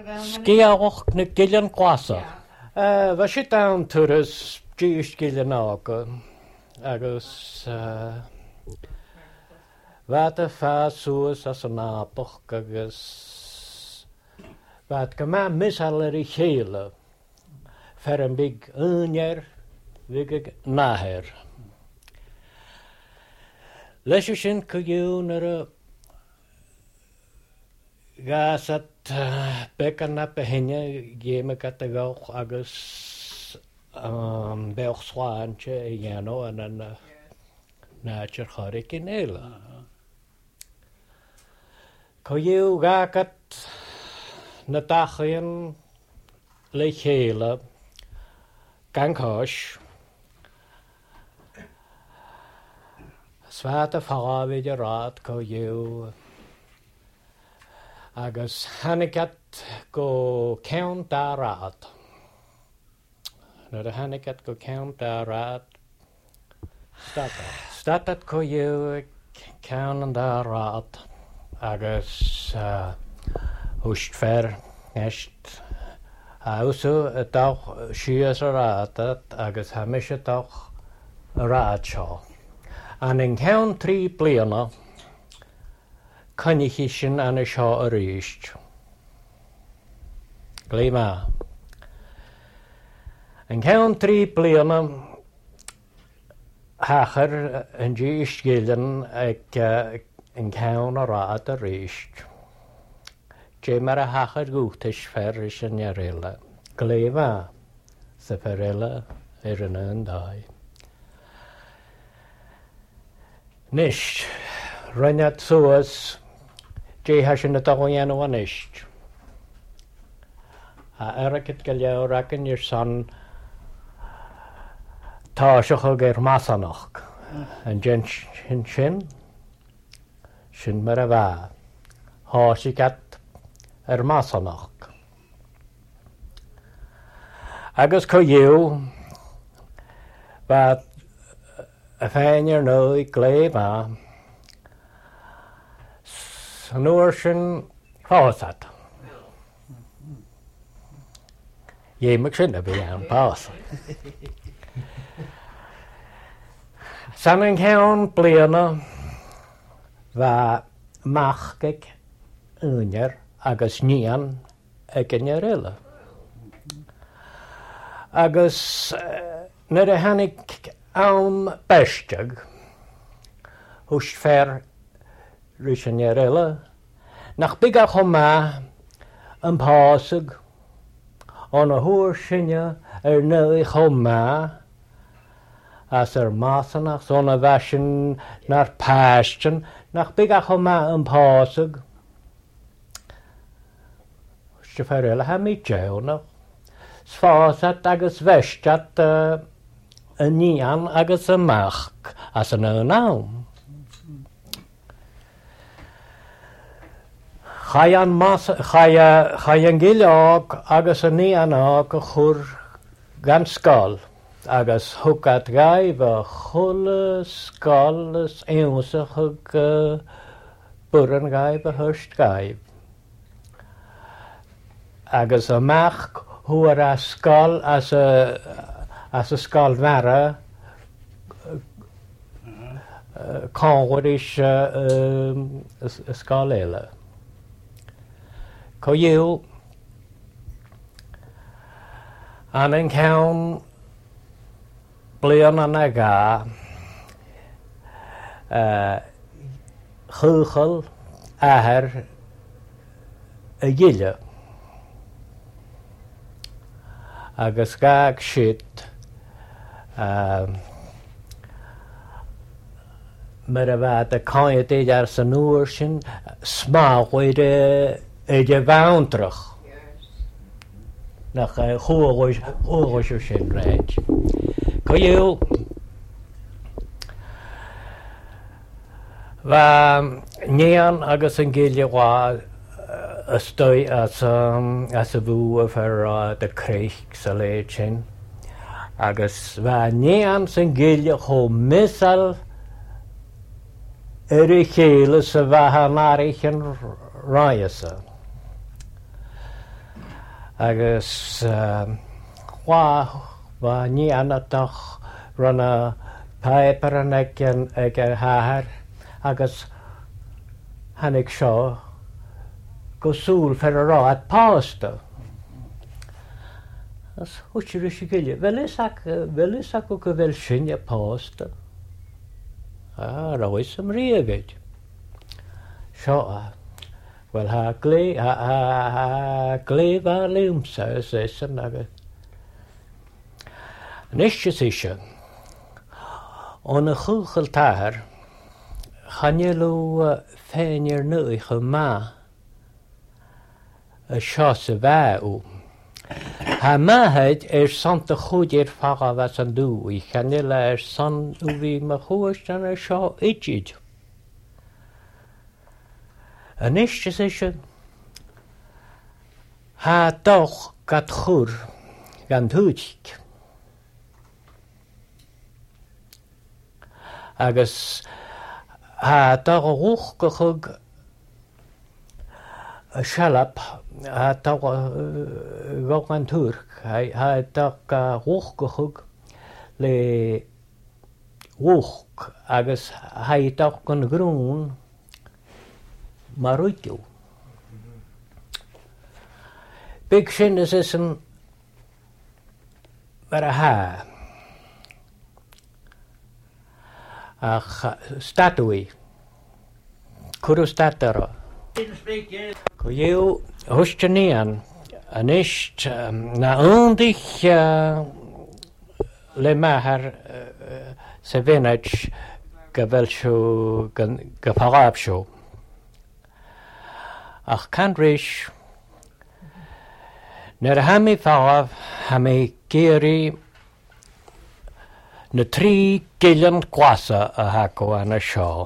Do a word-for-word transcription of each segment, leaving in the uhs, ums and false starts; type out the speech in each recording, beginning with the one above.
Sciawch na gillian gwasa. Fa si dawn tyrys gys gillian aga. Agus Fad y ffa sŵs as yn aboch agus Fad gyma misal ar ei cheile fer yn big ynier fig naher. Leis yw sy'n cwgiwn ar y gas at becan na behinne gêm y gata gawch agus um, bewch swan che i gano yn yn nature chorig in eila. Cwgiw gagat na dachyn le cheile gan cos Sfad y ffawyd y rad cwgiw agus hanigat go cawn da rad. Nid y hanigat go cawn da rad. Stadat. Stadat cwgiw cawn da rad. Agus uh, hwst fer nest. Awsw y dawch sias y radat agus hamis y dawch y rad sio. An yn cawn tri bliana cynnig eisiau an y sio yr eist. Gle ma. Yn cawn tri bliana hachar yn eist gilyn ac yn cawn o rad yr eist. Je mar a hachar gwtys fer is yn iarela. Gle ma. Sa ferela er yn yn dau. Nisht, rhaid sŵas, je hasyn y dagwyn o nisht. A er ac yd galiaw rhaid yn i'r son tasioch o gair masanach. Yn jen sy'n sy'n, sy'n mar a fa. Hos i gat yr masanach. Agus cwyiw, bad y ffein i'r nhw i gle ma, snwyr sy'n ffawsad. Ie, mae sy'n y fi iawn, paws. San yn cawn bliana, fa machgig ynyr agos nian ag ynyr ila. Agos nid y hannig Awn bestag, hwst fer rys yn iarela, nach bigach o ma yn pasag, ond y hwyr synia er nwych o ma, as er masanach, son y fasyn na'r pastion, nach bigach o ma yn pasag, hwst fer ila ha mi jawnach, sfasat agos festiat y nian agos y mach as yn y nawn. Chaian mas, chaian giliog agos y nian og chwr gan sgol agos hwgad gaib a chwl sgol ys ewsach hwg bwrn gaib a hyrst gaib. Agos y mach hwyr a sgol as y as y sgol fara, conwyr is y sgol ela. Cwyiw, an yn cawn blion yn y ga, chwchol aher y gilio. Agos gag sydd, Mae'r fad y coed eid ar sy'n nŵr sy'n smawyd eid y fawndrach. Nach chwrwys o sy'n rhaid. Cwyiw, fa nian agos yn gilio wa ystoi as y fw fer y creich sy'n leid sy'n. Agus fa nian sy'n gilio ho misal yr i cheile sy fa han arich yn rai ysa. agus chwa wa ni anatach runa paper an ag ag hahar agus hannig seo go súl fer a rá at pásta. As húsir is gile, vel is ac vel is ac o gyfel sin a pásta. Ah, roes am riagid. Seo a wel ha gle ha ha ha gle va liwmsa is is yn agad. Nisjes isio. On y chwchel tar, chanelw ffenir nwy chyma y sios y few. Ha mahad er sant y chwyd i'r ffaga fas yn dwy, chanel er sant yw fi ma chwys dan y sio idjid. Y nisjes isio. Ha doch gat chwr gan hwyd. Agus ha dag roch gechug a shalap ha dag gog an turk ha dag roch gechug le roch agus ha dag kon groen marutjo. Big sin is is een maar ha ach statui cwrw statara go yw hwstanian an isht na undich le mahar se vinach gyfel siw gyfagab siw ach can rish Ner hami fawaf hami geri na tri gillian gwasa a haco an a sio.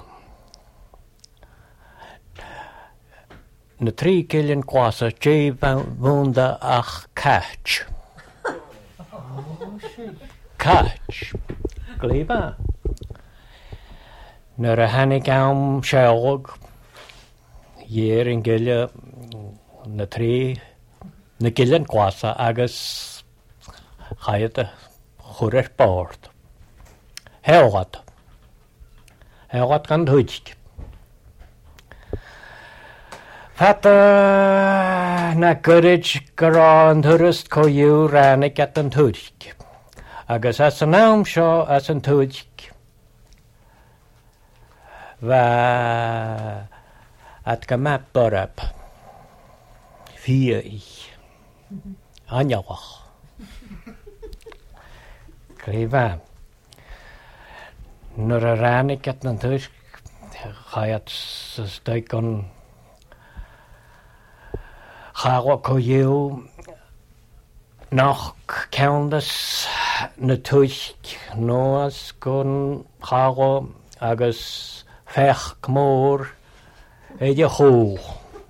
Na tri gillian gwasa jay vunda ach catch. Catch. Gliba. Ner a hannig am siawg year in gillia na tri na gillian gwasa agus chayat a chwrech bord. Helgat. Helgat gan hwyd. Fata na gyrryd gyro yn hwrst co yw rannig at yn hwyd. Agus as yn awm sio as yn hwyd. Fa at gymap borab. Fia i. Anjawach. Greifa. Nur a rannig at yn hwyd. Chayat systeig on Chago co yw noch cawndas na twyll nos gon chago agus fech cmôr eidi chw.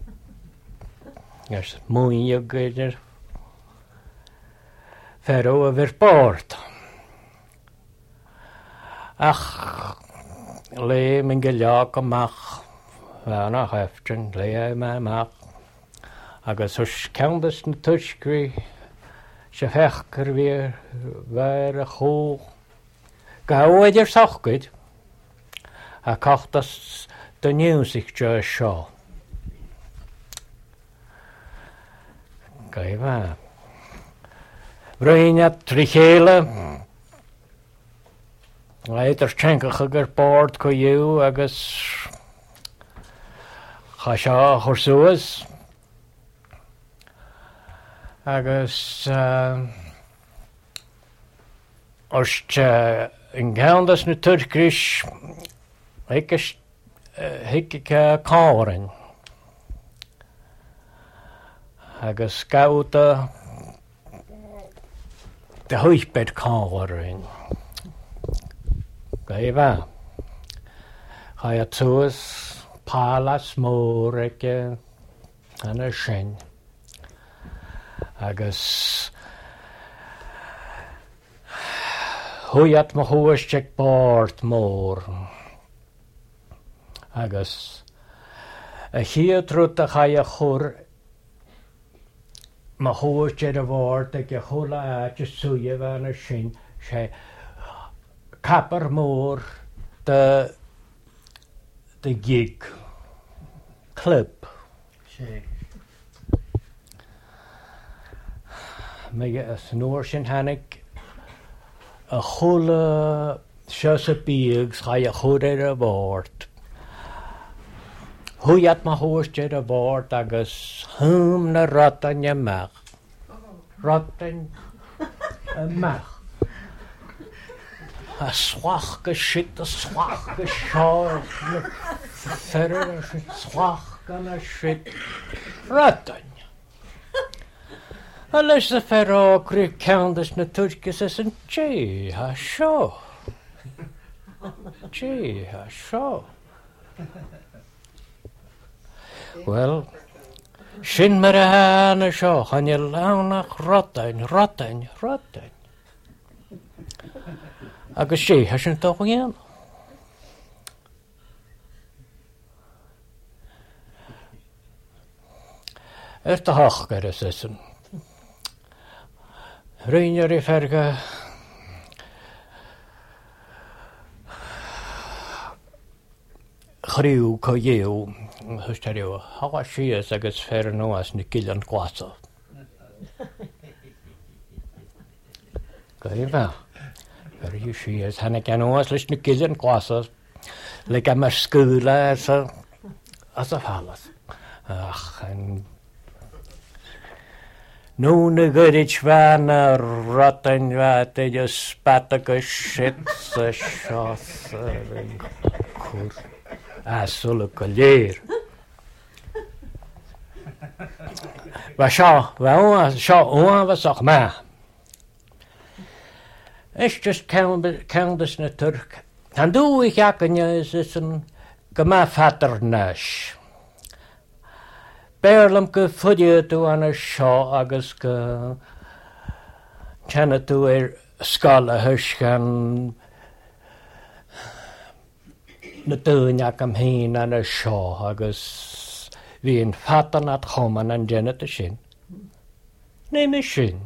Ys mwy o gyda'r ferro a fyr bord. Ach, le mynd gyliog o mach fan o chefdyn, le yma mach. Agus hwys cawndas na twyllgri se fechgyr fi'r fyr a chw. Gaw wedi'r sochgyd a cochdas dy niwsig jo sio. Gaifa. Rwyniad trichela. Leid ar tjenkach gyr bord co yw agus cha sio chwrsws. Agus uh, Ost uh, yn gawndas na Turkish hikkes uh, hikkik uh, kawren. Agus gauta de huisbed kawren. Gaifa. Chaya tuas palas môr ege an y sien. Agus hwyat ma hwys jec bord môr. Agus y hir trwyd a chai a chwr ma húist ar a bhór ag a chola áit suúile bhena sin sé capar mór de de gig club. Sí. Me a snúir sin hanig a chola seo sa bíag cha a chud ar a bhórt. Thuiad má thuaist ar a bhórt agus thum na rotain amach. Rotain amach. A swach go shit a swach go seo ferrer a shit swach gan a shit rotain. A leis a ferro crí ceandas na tuircis as an tí a seo. Tí a seo. Well, sin mar a hána seo, chan i lánach rotain, rotain, rotain. Agus sé, has sin toch igen. Er te hoog er is is een. Reinjer i ferge. Chriw co yew. Hysterio. Hawa si is agus fer no as ni gillian gwasa. Gwy fa. Fer you si is hanna gan o as lis ni gillian gwasa. Le gam ar sgwla as a as a falas. Ach, en nu na gyrich fan a rotten vat e just spatak a shit sa shos yn cwr asol y collier. Fa sio, fa oa, sio oa fa soch ma. It's just countess na Turk. Han du ich akanya is is een gama fatter nash. Berlam go fudia tú an a seo agus go tena tú ar scala thuisgan na dúneach am hín an a seo agus bhíon fatan at choman an dénata sin. Né me sin.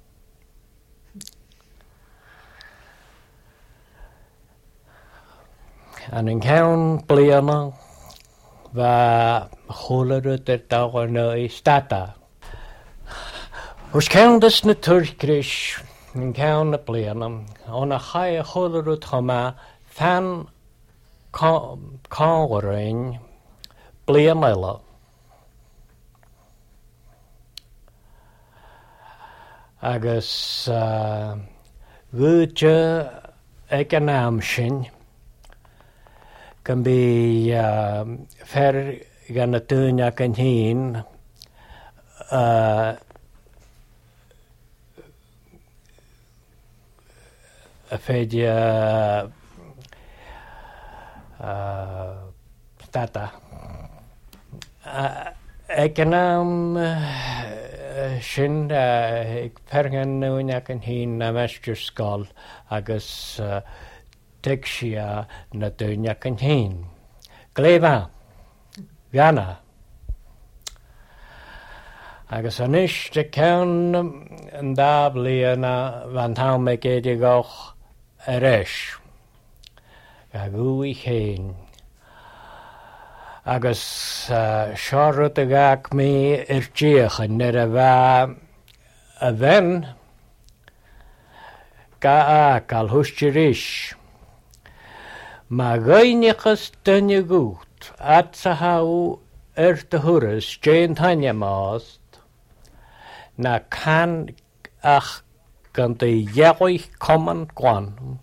An an ceann bliana va cholerut er dagar na i stata. Hos ceandas na Turkrish yn ceann na blianam, on a chai a cholerut chama fan cáwarain blian eile. Agus gúte ag an am sin, gan bí fer gan na dúneach an hín a féidir stata. Ag an am sin ag fer gan dúneach an hín na meistr scol agus Dig sia na dúneach an hín. Gléfa, Viana. Agus an ish de ceann an dá bliana van tá me géidir goch ar eis. A gúi chéin. Agus searrut a gach mé ar díochan ar a bheit a bhein ga a gal hústir Ma gainichas dunne gut, at sa hau er de hurres, Jane Tanya maast, na can ach gan de jagoich kommen kwan.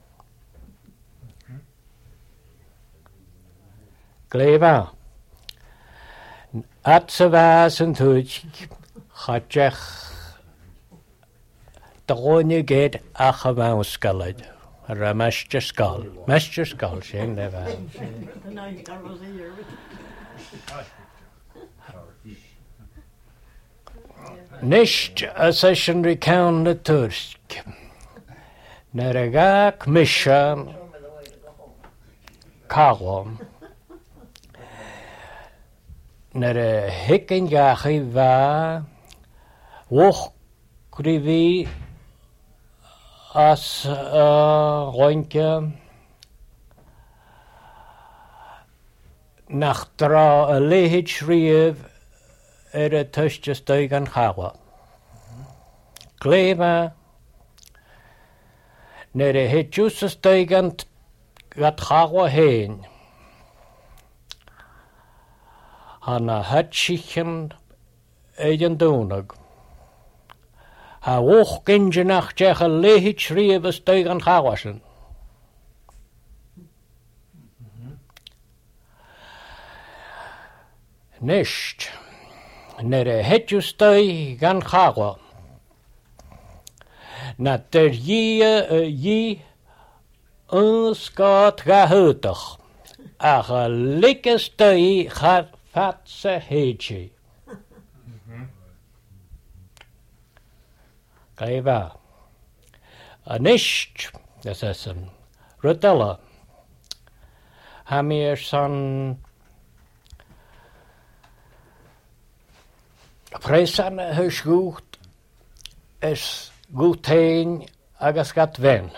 Gleva, at sa vas en tuch, chatjech, de ronje geht ach a vauskalad. Ra meistr scal. Meistr scal sin le bheith. Nisht a session recount na Tursk. Na a gach misha cagwam. Na a hickin gachi va Och grivi as uh, roinke nach dra a lehid shriev er a tushja steigan chawa. Glema nere hitjus a steigan gat chawa heen. Hanna hatschichen eigen doonag. Ha och genjenach jech a lehid shriev a steigan chawasen. Nisht, nere hetjustei gan chawa. Na der yi yi unskat gehutach. Ach a likestei gaat fatse heetje. Gaiva. A nisht, das is een rudella. Ha meer san Preisan hys goed is goed heen agus gat wen.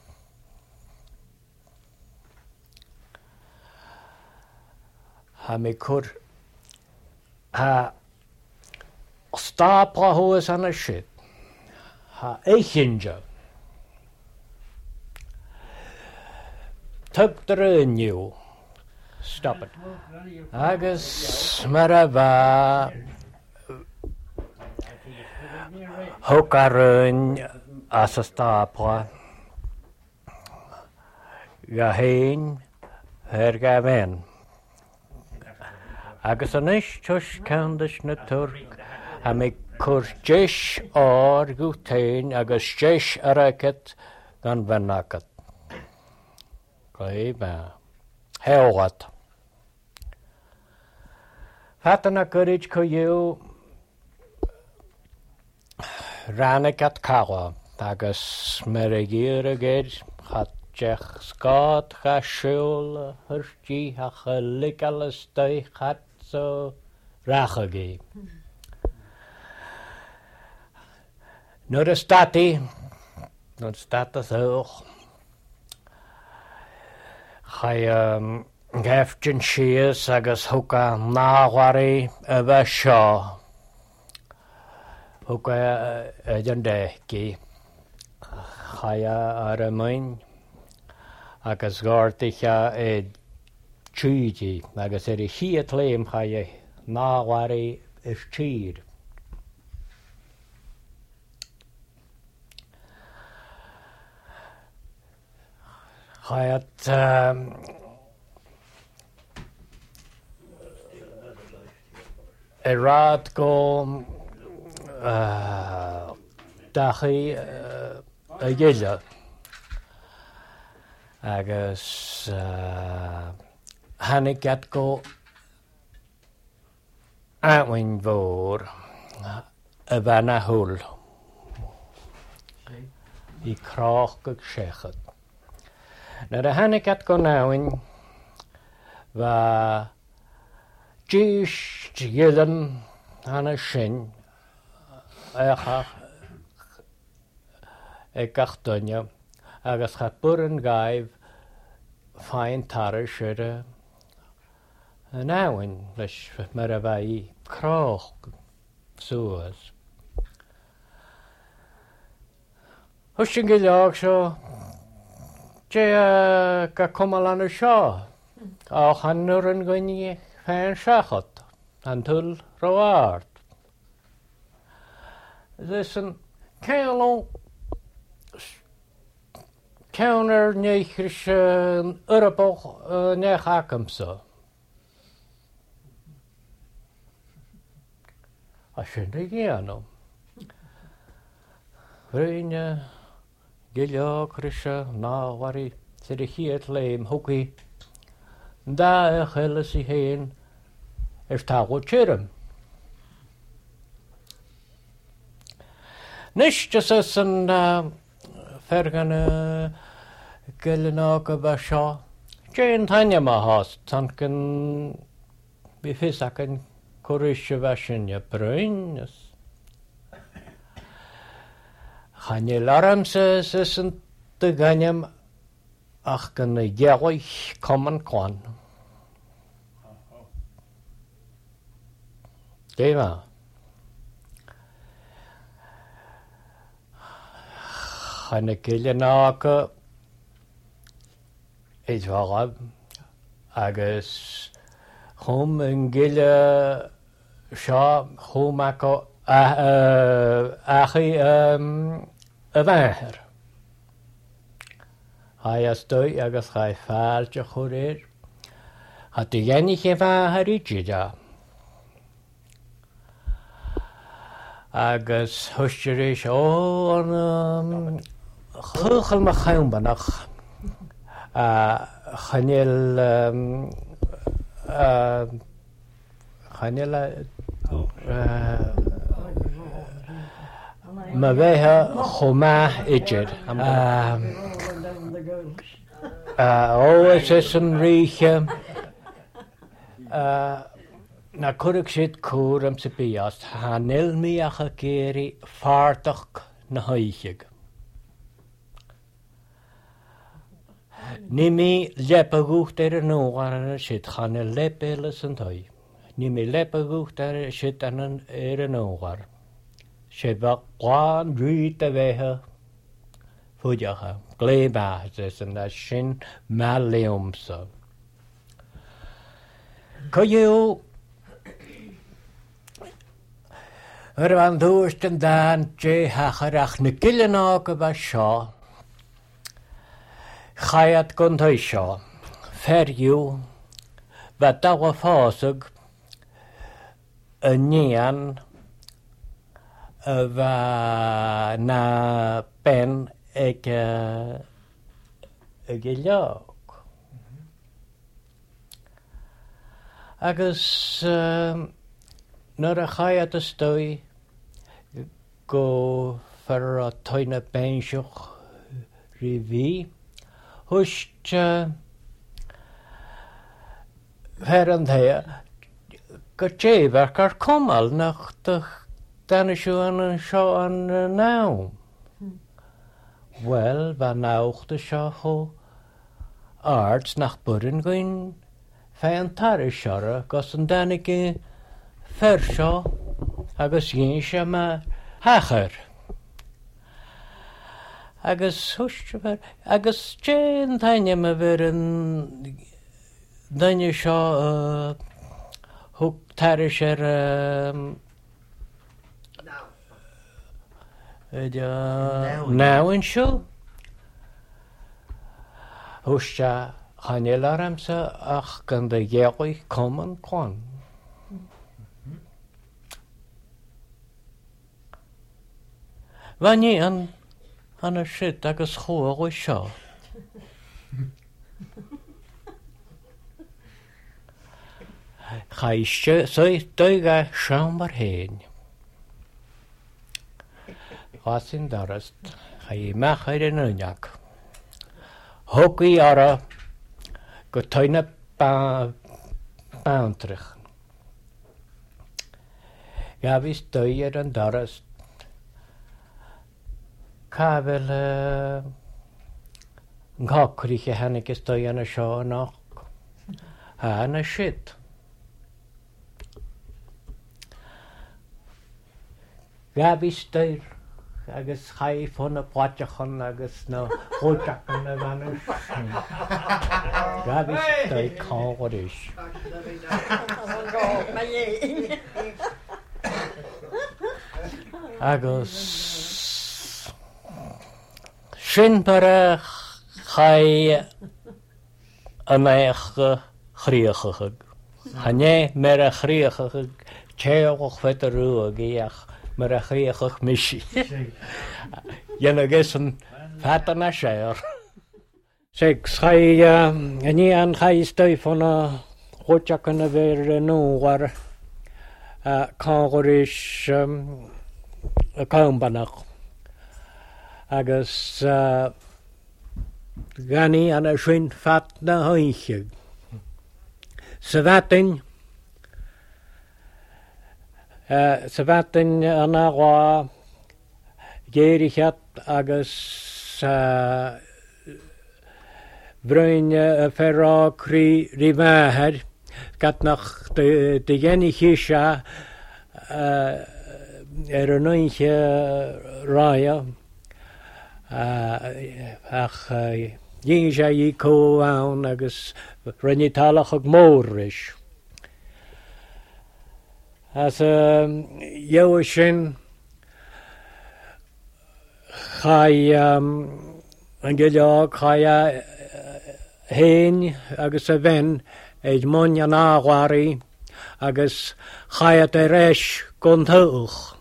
Ha me kur ha stapra hoes an a shit. Ha eichinja. Tug der een nieuw. Stop it. Agus marava Hokarun as a stapra Gaheen her gaven. Agus an ish tush candish na turk ha me kur jish or gutain agus jish araket gan vanakat. Gaiba. Heogat. Fatana courage ko you Ranakat kawa, agus merigir ged, hat jech skad ga shul, hurji ha gelikales tui hat so rachagi. Nu de stati, nu de stati hoog. Hij um, geeft een shies, agus hoka nawari eva shaw. Ook een deki, ga ar mijn, agus gortig ja het chuji, agus er is hier claim ga je nawari is chier. Ga je het eruit komen. Uh, dachi uh, a gilla agus uh, hannig gat go awyn fawr y fan a hwl i croch gyg siechyd. Na'r a hannig gat go nawyn fa gys gillen han a sin Ach, ik dacht dan ja, agus gaat boeren gaif fijn tarish er een ouwen, dus maar er wij kroog zoals. Hoe je gelag zo, je ga komen aan de show, ook han er een gunje fijn schachot, han tul roaard. Dus een keilon counter negers Europol negakem zo. Als je niet gaan, vrienden, gilja, krisha, nawari, zirichiet leem, hoekie, daar gillen ze heen, is taal chirem. Nishtjes is een uh, vergane gillenake basha. Jane Tanya mahas, tanken bifisaken korische waschen je bruin. Chanel aramsa sy'n dy ganyam ach gan y geoich common kwan. Dema. Chanel gillianaga is varab agus hom yn gilla sha hom ako achi um, y fair. Hai astoi agus chai fael dy chwrir. A dy gennych e fair i gida. Agus hwysterish o'n chwchel ma chawn banach. A chanel chanel ma feha chwma idr. Oes es yn rich na cwrwg sydd cwr am sy'n biast hanel mi ach a geri fardach na hoichig. Ni mi lepa gŵcht er yn ogar yn y sydd chanel lepeles yn toi. Ni mi lepa gŵcht er y sydd yn er yn ogar. Sydd fa gwan ryd a feha fwydiocha. Glebach is yn a sy'n maleumsa. Coyw yr fan ddwst yn dan je hacharach na gillianog y fa sio. Chaiad gwntoi sio. Feriw fa dawa ffosig y nian y fa na ben ag y giliog. Agus Nor a chaiad ystoi go fer a toina bensioch rifi. Hwst fer an thea go jefach ar comal nach dan y siw an sio an naw. Wel, fa nawch dy sio ho arts nach bwryn gwyn fe'n tar y siara gos yn dan y ge Fersio agus ieisio ma hachar. Agus hwst fer agus jen tainio ma fer yn dainio sio hwg tarish er naw yn sio. Hwst a chanel aramsa ach gan dy geoi common kwan. Fan i an an y shit agus chwag o sio. Chai sy'n dweud a siam ar hyn. Chasyn darast, chai mach ar yn yniag. Hwg i ara, gytoen y bawntrach. Gafis dweud ar yn darast, Kabel ngakrig i henne gestoi an y sio noch. Ha an y shit. Gabi styr agus chaif hwn y pwatiach hwn agus na hwtach yn y fan y sio. Gabi styr cawr is. Agus Sin para chai yn eich chriachachag. Hane mer a chriachachag teoch fet a rúag iach mer a chriachach misi. Yen a gesyn fatan a sér. Seg chai ni an chai stoif on a chwtach yn y fer nŵar cangorish y cawnbanach. Agus uh, gani an y sy'n ffat na hoenchig. Syfatyn, uh, syfatyn an a gwa geirichat agus uh, bhrainne a ferrá crí rimhéir gat nach de dhéine chiise ar an naointe ráia ach dhé sé í cóhán agus rinne talach ag mór is. As dheabh sin chai um, an go leor chai héin agus a bhein éid mun an áhhaí agus chaiad a réis gon tuach.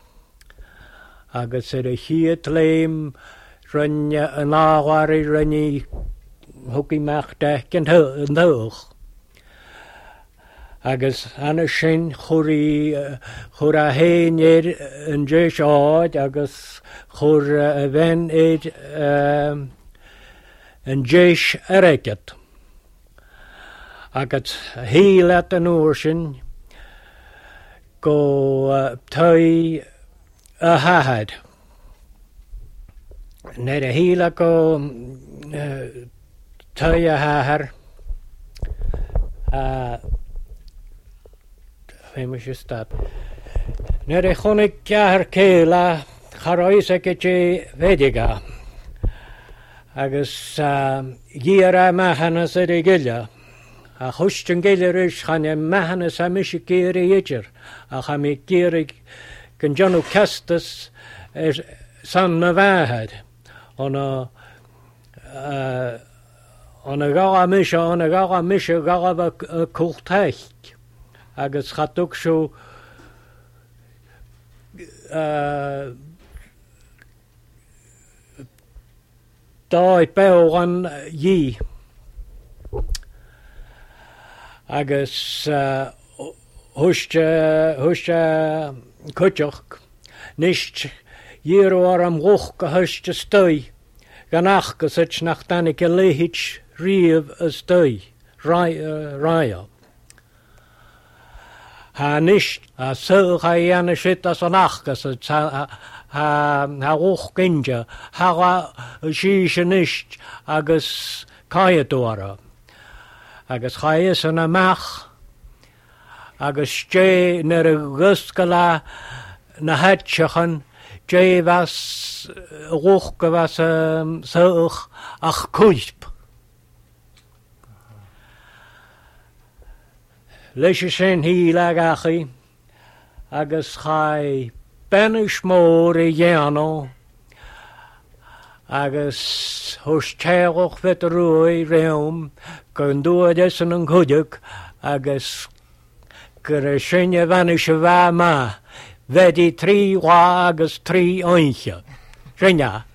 Agus ar a chiad léim rinne an áhhaí rinne thucaí meach de an tuach. Agus anna sin chuirí chur a héin éad an déis áid agus chur a bhein éad an déis airgid. Agus híle an uair sin go taí a hathad. Nid a híle go taí a hathar famous is that. Nid a chonig ceathar céile charáis a gé féidiga. Agus díar a mechanas ar a giile. A chustin giile is channe mechanas a mis géir a idir. A cha mi géir gan John Castus er san na bheithad. On a on a gaga mis on a gaga mis a gaga a cwlteich. Agus chatúg siú dáid beag an dhí. Agus thuiste thuiste cuiteach níos dhíar am ghuch go thuiste stoi gan achgus it nach danig a léhid riamh a stoi ráia. Ha níos a such a dhéana siad as an achgus ha ghuch ginge ha síos a níos agus caiadúra. Agus chais an amach agus dé nar a guscala na heitseachan dé was ghuch go was such ach cúisp. Leis sin híle gachaí agus chai benis mór i dhéanó agus thus teoch fit a ruaí réum gon dúad is an an chuideach agus gur sinne bhaine se bheith má bheití trí dhá agus trí oinche. Sinne.